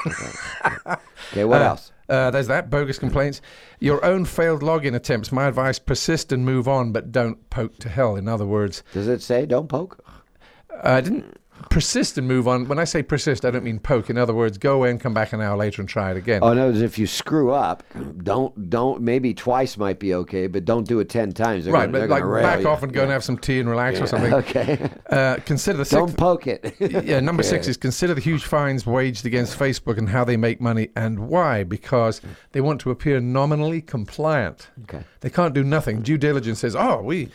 Okay, what else? There's that, bogus complaints. Your own failed login attempts. My advice, persist and move on, but don't poke to hell. In other words, Does it say don't poke? I didn't persist and move on. When I say persist, I don't mean poke. In other words, go away and come back an hour later and try it again. Oh, no, if you screw up, don't, maybe twice might be okay, but don't do it 10 times. They're Right, gonna, but they're like gonna rail back you. off and go and have some tea and relax or something. Okay. Consider the Don't sixth. poke it. Yeah, number 6 is consider the huge fines waged against Facebook and how they make money and why. Because they want to appear nominally compliant. Okay. They can't do nothing. Due diligence says, oh, we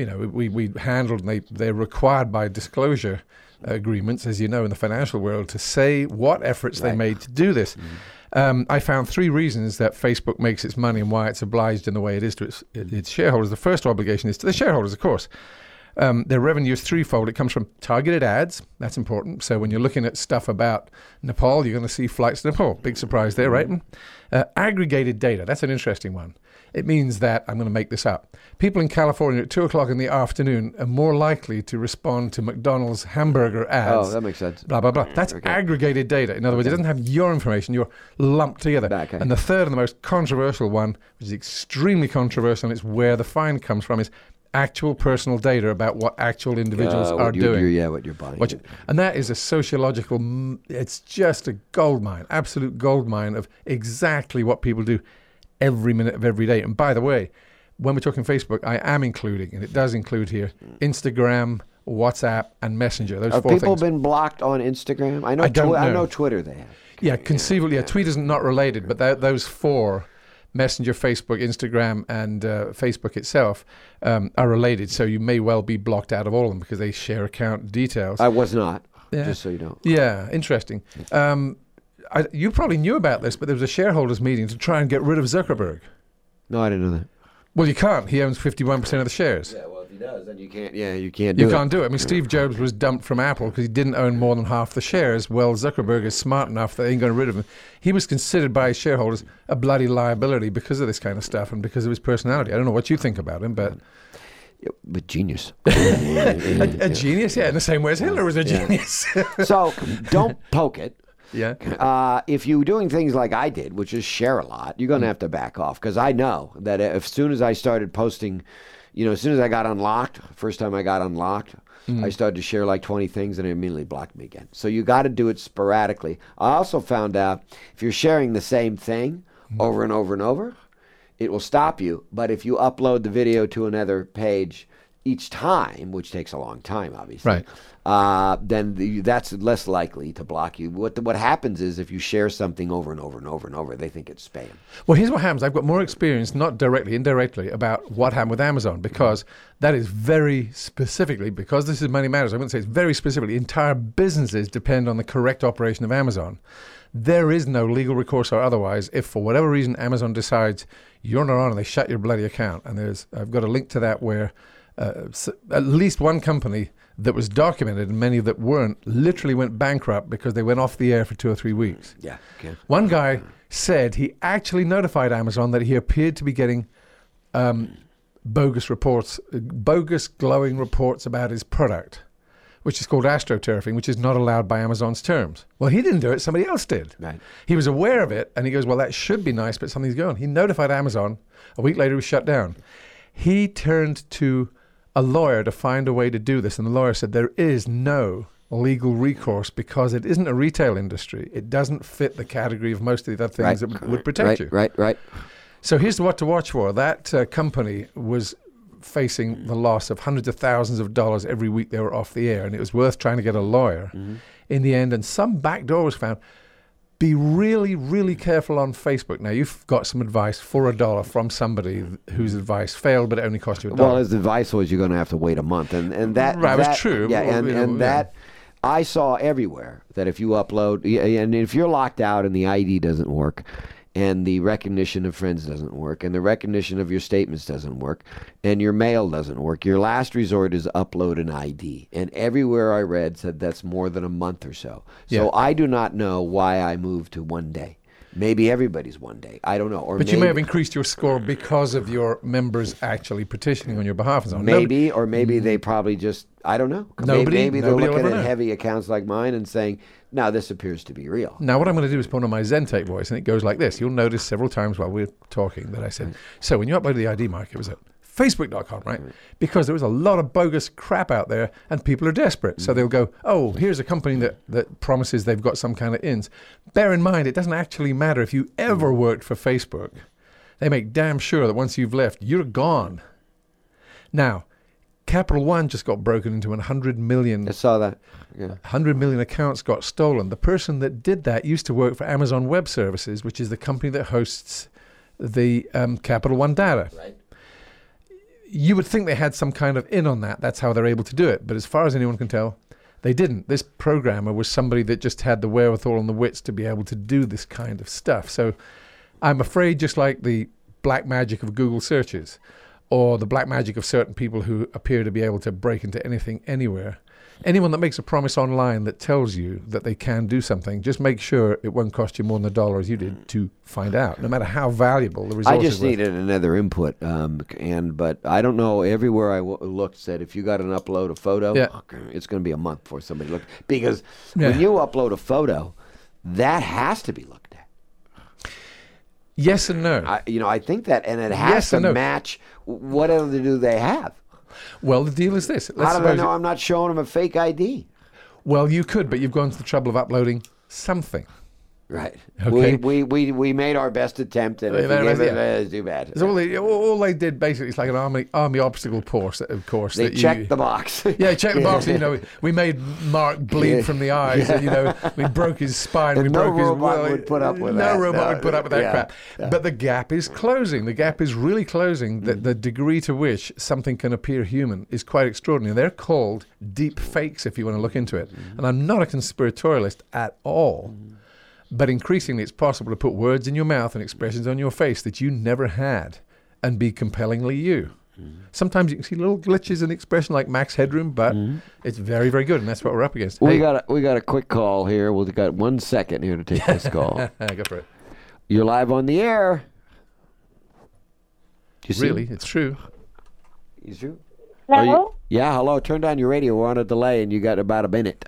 handled, and they're required by disclosure agreements, as you know, in the financial world, to say what efforts they made to do this. I found 3 reasons that Facebook makes its money and why it's obliged in the way it is to its shareholders. The first obligation is to the shareholders, of course. Their revenue is threefold. It comes from targeted ads. That's important. So when you're looking at stuff about Nepal, you're going to see flights to Nepal. Big surprise there, right? Aggregated data. That's an interesting one. It means that, I'm going to make this up, people in California at 2 o'clock in the afternoon are more likely to respond to McDonald's hamburger ads. Oh, that makes sense. Blah, blah, blah. That's aggregated data. In other words, it doesn't have your information. You're lumped together. Okay. And the third and the most controversial one, which is extremely controversial, and it's where the fine comes from, is actual personal data about what actual individuals are doing. What you're buying. And that is a sociological, it's just a gold mine, absolute gold mine of exactly what people do every minute of every day. And by the way, when we're talking Facebook, I am including, and it does include here, Instagram, WhatsApp, and Messenger. Those Have 4 people things. been blocked on Instagram? I know. I don't I know. know Twitter. They have. Yeah, conceivably. Yeah, Tweet is not related, but those 4, Messenger, Facebook, Instagram, and Facebook itself, are related. So you may well be blocked out of all of them because they share account details. I was not. Yeah. Just so you know. Yeah, interesting. You probably knew about this, but there was a shareholders meeting to try and get rid of Zuckerberg. No, I didn't know that. Well, you can't. He owns 51% of the shares. Yeah, well, if he does, then you can't. Yeah, you can't do You it. can't do it. I mean, Steve Jobs was dumped from Apple because he didn't own more than half the shares. Well, Zuckerberg is smart enough that they ain't going to rid of him. He was considered by his shareholders a bloody liability because of this kind of stuff and because of his personality. I don't know what you think about him, but Yeah, but genius. a genius, yeah, in the same way as Hitler was a genius. So don't poke it. Yeah. If you're doing things like I did, which is share a lot, you're going to have to back off. Because I know that as soon as I started posting, as soon as I got unlocked, first time I got unlocked, I started to share like 20 things and it immediately blocked me again. So you got to do it sporadically. I also found out if you're sharing the same thing over and over and over, it will stop you. But if you upload the video to another page each time, which takes a long time, obviously, then that's less likely to block you. What happens is if you share something over and over and over and over, they think it's spam. Well, here's what happens. I've got more experience, not directly, indirectly, about what happened with Amazon, because that is very specifically, because this is Money Matters, I wouldn't say it's very specifically, entire businesses depend on the correct operation of Amazon. There is no legal recourse or otherwise if for whatever reason Amazon decides you're not on and they shut your bloody account. And I've got a link to that where at least one company that was documented and many that weren't literally went bankrupt because they went off the air for 2 or 3 weeks. Yeah. Okay. One guy said he actually notified Amazon that he appeared to be getting bogus glowing reports about his product, which is called astroturfing, which is not allowed by Amazon's terms. Well, he didn't do it, somebody else did. Right. He was aware of it, and he goes, well, that should be nice, but something's going on. He notified Amazon. A week later, it was shut down. He turned to a lawyer to find a way to do this. And the lawyer said there is no legal recourse because it isn't a retail industry. It doesn't fit the category of most of the other things that would protect you. Right. So here's what to watch for. That company was facing the loss of hundreds of thousands of dollars every week they were off the air, and it was worth trying to get a lawyer in the end. And some back door was found. Be really, really careful on Facebook. Now, you've got some advice for $1 from somebody whose advice failed, but it only cost you $1. Well, his advice was you're going to have to wait a month, and that was true. Yeah, and that I saw everywhere that if you upload, and if you're locked out and the ID doesn't work, and the recognition of friends doesn't work, and the recognition of your statements doesn't work, and your mail doesn't work, your last resort is upload an ID. And everywhere I read said that's more than a month or so. So I do not know why I moved to 1 day. Maybe everybody's 1 day. I don't know. Or but you may have increased your score because of your members actually petitioning on your behalf. And so on. Maybe they probably just, I don't know. Maybe they're looking at heavy accounts like mine and saying, now this appears to be real. Now what I'm going to do is put on my Zentate voice, and it goes like this. You'll notice several times while we're talking that I said, so when you uploaded the ID, Mark, it was at Facebook.com, right? Because there was a lot of bogus crap out there, and people are desperate. So they'll go, oh, here's a company that promises they've got some kind of ins. Bear in mind, it doesn't actually matter if you ever worked for Facebook. They make damn sure that once you've left, you're gone. Now, Capital One just got broken into 100 million. I saw that. Yeah. 100 million accounts got stolen. The person that did that used to work for Amazon Web Services, which is the company that hosts the Capital One data. Right. You would think they had some kind of in on that. That's how they're able to do it. But as far as anyone can tell, they didn't. This programmer was somebody that just had the wherewithal and the wits to be able to do this kind of stuff. So I'm afraid, just like the black magic of Google searches or the black magic of certain people who appear to be able to break into anything, anywhere, anyone that makes a promise online that tells you that they can do something, just make sure it won't cost you more than $1 as you did to find out, no matter how valuable the resource is. I just needed another input, but I don't know. Everywhere I looked said if you got an upload a photo, it's going to be a month before somebody looked. Because when you upload a photo, that has to be looked at. Yes and no. I think that, and it has to match whatever do they have. Well, the deal is this. How do I know I'm not showing them a fake ID? Well, you could, but you've gone to the trouble of uploading something. Right. Okay. We made our best attempt, and if we give it's too bad. So all they did basically is like an army obstacle course. Of course, they checked the box. Yeah, checked the box. We made Mark bleed from the eyes. And, we broke his spine. And we broke his robot would put up with that. No robot would put up with that crap. Yeah. But the gap is closing. The gap is really closing. The degree to which something can appear human is quite extraordinary. They're called deep fakes, if you want to look into it. And I'm not a conspiratorialist at all. But increasingly, it's possible to put words in your mouth and expressions on your face that you never had and be compellingly you. Sometimes you can see little glitches in expression like Max Headroom, but it's very, very good, and that's what we're up against. We got a quick call here. We've got 1 second here to take this call. Go for it. You're live on the air. Really? It's true. It's true? Hello? Hello. Turn down your radio. We're on a delay, and you got about a minute.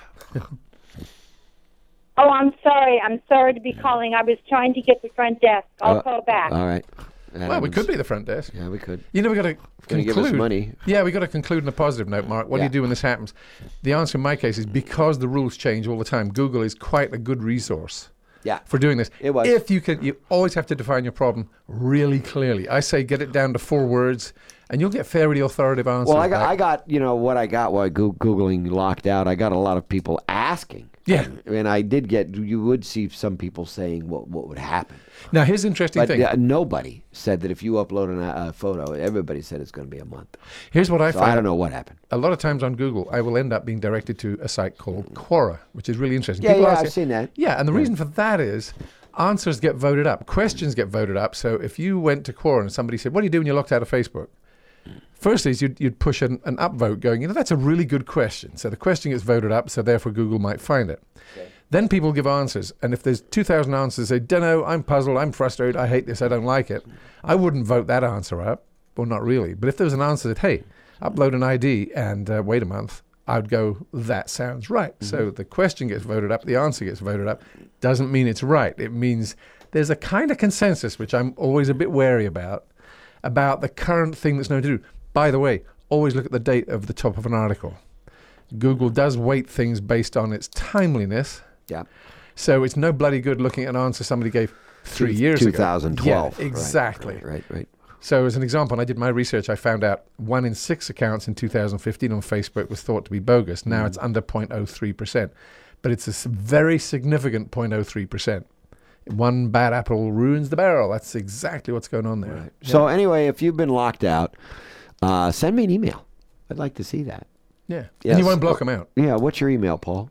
Oh, I'm sorry. I'm sorry to be calling. I was trying to get the front desk. I'll call back. All right. Well, we could be the front desk. Yeah, we could. We got to conclude. Give us money. Yeah, we got to conclude on a positive note, Mark. What do you do when this happens? The answer in my case is because the rules change all the time. Google is quite a good resource. For doing this. It was. If you always have to define your problem really clearly. I say get it down to 4 words, and you'll get fairly authoritative answers. Well, I got what I got while Googling locked out. I got a lot of people asking. Yeah. And I did you would see some people saying what would happen. Now, here's the interesting thing. Nobody said that if you upload a photo, everybody said it's going to be a month. Here's what I find. I don't know what happened. A lot of times on Google, I will end up being directed to a site called Quora, which is really interesting. I've seen that. Yeah, and the reason for that is answers get voted up. Questions get voted up. So if you went to Quora and somebody said, what do you do when you're locked out of Facebook? First is you'd push an upvote going, that's a really good question. So the question gets voted up, so therefore Google might find it. Okay. Then people give answers. And if there's 2,000 answers, they don't know, I'm puzzled, I'm frustrated, I hate this, I don't like it. I wouldn't vote that answer up. Well, not really. But if there was an answer that, hey, upload an ID and wait a month, I'd go, that sounds right. So the question gets voted up, the answer gets voted up. Doesn't mean it's right. It means there's a kind of consensus, which I'm always a bit wary about the current thing that's known to do. By the way, always look at the date of the top of an article. Google does weight things based on its timeliness. Yeah. So it's no bloody good looking at an answer somebody gave 3 years ago. 2012. Yeah, exactly. Right. So as an example, when I did my research, I found out 1 in 6 accounts in 2015 on Facebook was thought to be bogus. Now it's under 0.03%. But it's a very significant 0.03%. One bad apple ruins the barrel. That's exactly what's going on there. Right. So anyway, if you've been locked out, send me an email. I'd like to see that. Yeah. Yes. And you won't block them out. Yeah. What's your email, Paul?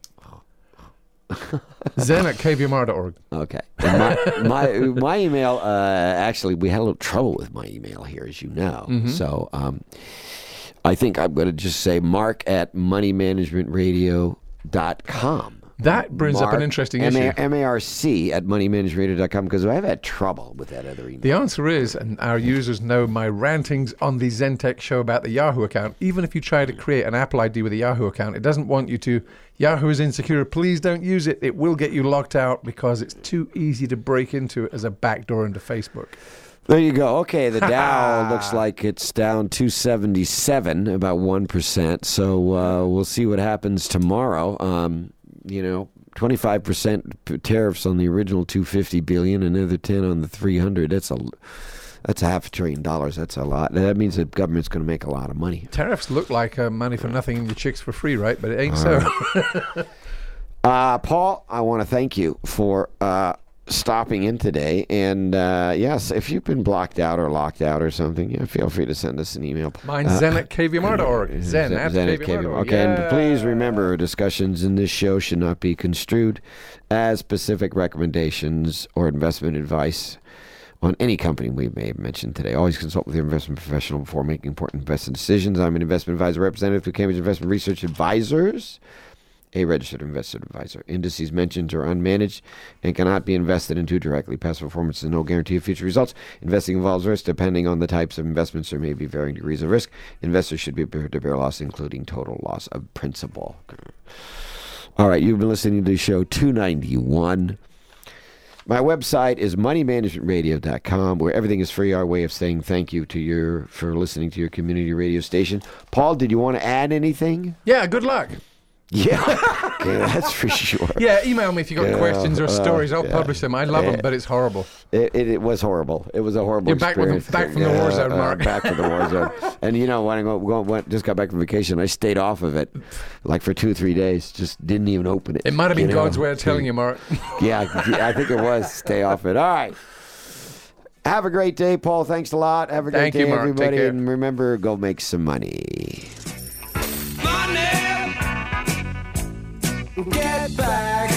Zen@kvmr.org. Okay. And my email, actually, we had a little trouble with my email here, as you know. So I think I'm going to just say mark@moneymanagementradio.com. That brings up an interesting issue. marc@moneymanagementradio.com, because I've had trouble with that other email. The answer is, and our users know my rantings on the Zentech show about the Yahoo account, even if you try to create an Apple ID with a Yahoo account, it doesn't want you to. Yahoo is insecure. Please don't use it. It will get you locked out because it's too easy to break into it as a backdoor into Facebook. There you go. Okay, the Dow looks like it's down 277, about 1%. So we'll see what happens tomorrow. 25% tariffs on the original $250 billion, another 10 on the 300. That's a $500 billion. That's a lot. That means the government's going to make a lot of money. Tariffs look like money for nothing and your chicks for free, right? But it ain't so. Paul, I want to thank you for stopping in today. And yes, if you've been blocked out or locked out or something, feel free to send us an email. Mine's zen@kvmr.org. Zen@kvmr.org. Okay, and please remember, discussions in this show should not be construed as specific recommendations or investment advice on any company we may have mentioned today. Always consult with your investment professional before making important investment decisions. I'm an investment advisor representative with Cambridge Investment Research Advisors, a registered investment advisor. Indices mentioned are unmanaged and cannot be invested into directly. Past performance is no guarantee of future results. Investing involves risk. Depending on the types of investments, there may be varying degrees of risk. Investors should be prepared to bear loss, including total loss of principal. All right, you've been listening to show 291. My website is moneymanagementradio.com, where everything is free. Our way of saying thank you to for listening to your community radio station. Paul, did you want to add anything? Yeah, good luck. Yeah, okay, that's for sure. Yeah, email me if you got questions or stories. I'll publish them. I love them, but it's horrible. It was horrible. It was a horrible You're experience. back from the war zone, Mark. Back from the war zone. And when I just got back from vacation, I stayed off of it like for 2 or 3 days. Just didn't even open it. It might have been God's way of telling you, Mark. Yeah, I think it was. Stay off it. All right. Have a great day, Paul. Thanks a lot. Have a great day, Mark. everybody. Take care. And remember, go make some money. Get back.